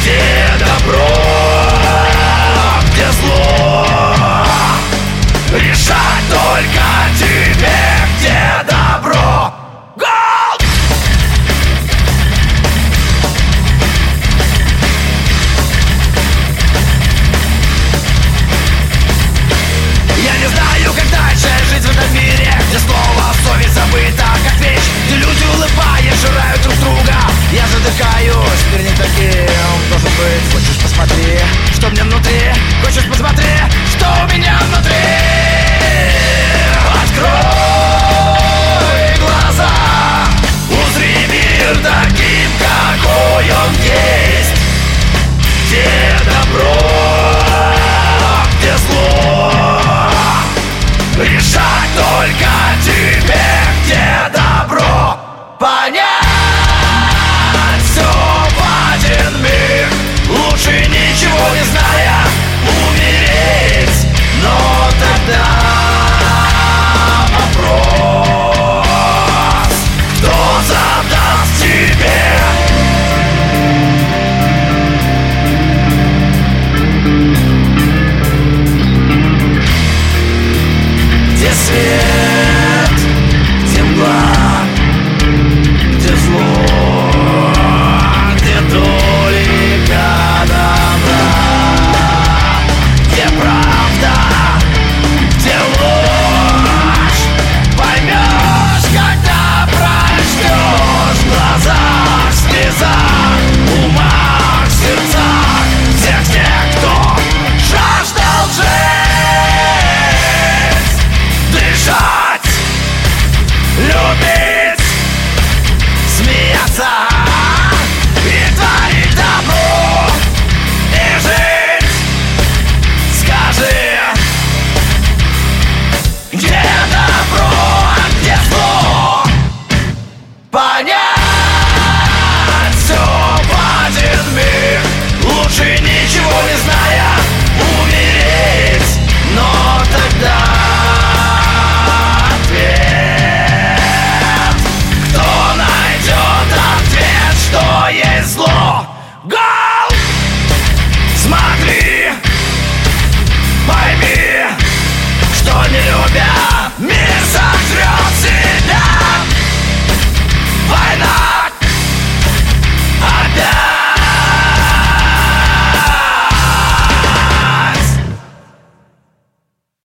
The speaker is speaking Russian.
Где добро, где зло, решать только тебе, где добро. Гол! Я не знаю, как дальше жить в этом мире, где снова совесть забыта как вещь, где люди, улыбаясь, жирают друг друга. Я задыхаюсь, мир не таким должен быть. Хочешь, посмотри, что мне внутри? Хочешь, посмотри, что у меня внутри? Открой глаза, узри мир таким, какой он есть. Где добро, где зло, решать только тебе, где добро. Понять все в один миг, лучше ничего не зная умереть. Но тогда вопрос, кто задаст тебе? Где свет, где мгла, где зло, где только добра, где правда, где ложь. Поймешь, когда прочтешь в глазах, в слезах, в умах, в сердцах всех тех, кто жаждал жить, дышать, любить, смеяться и творить добро и жить. Скажи, где добро, а где зло? Понять все в один миг, лучше ничего не зная умереть. Но тогда ответ, кто найдет ответ, что есть зло? Го!